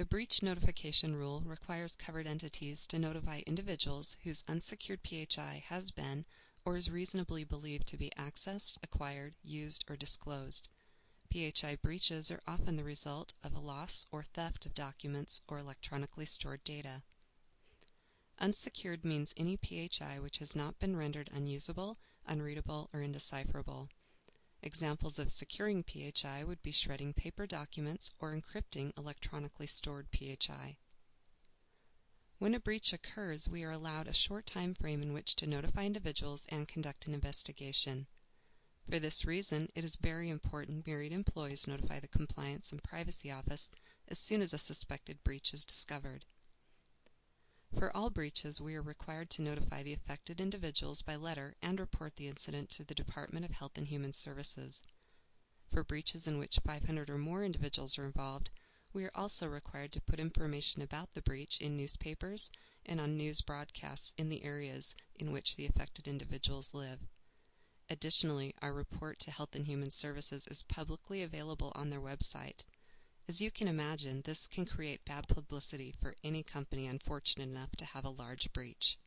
The breach notification rule requires covered entities to notify individuals whose unsecured PHI has been or is reasonably believed to be accessed, acquired, used, or disclosed. PHI breaches are often the result of a loss or theft of documents or electronically stored data. Unsecured means any PHI which has not been rendered unusable, unreadable, or indecipherable. Examples of securing PHI would be shredding paper documents or encrypting electronically stored PHI. When a breach occurs, we are allowed a short time frame in which to notify individuals and conduct an investigation. For this reason, it is very important Myriad employees notify the Compliance and Privacy Office as soon as a suspected breach is discovered. For all breaches, we are required to notify the affected individuals by letter and report the incident to the Department of Health and Human Services. For breaches in which 500 or more individuals are involved, we are also required to put information about the breach in newspapers and on news broadcasts in the areas in which the affected individuals live. Additionally, our report to Health and Human Services is publicly available on their website. As you can imagine, this can create bad publicity for any company unfortunate enough to have a large breach.